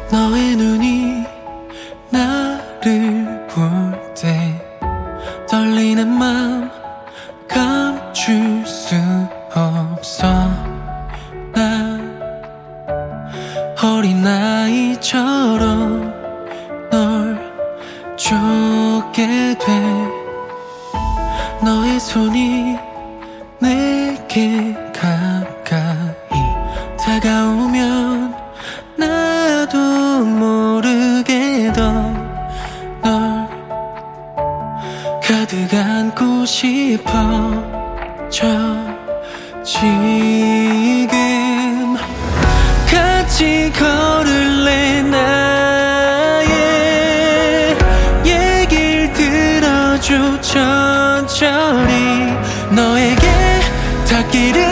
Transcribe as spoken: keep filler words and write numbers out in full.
너의 눈이 나를 볼 때 떨리는 맘 감출 수 없어. 나 어린아이처럼 널 쫓게 돼. 너의 손이 내게 가까이 다가오면 나도 모르게 더 널 가득 안고 싶어. 저 지금 같이 걸을래. 나의 얘길 들어줘. 천천히 너에게 닿기를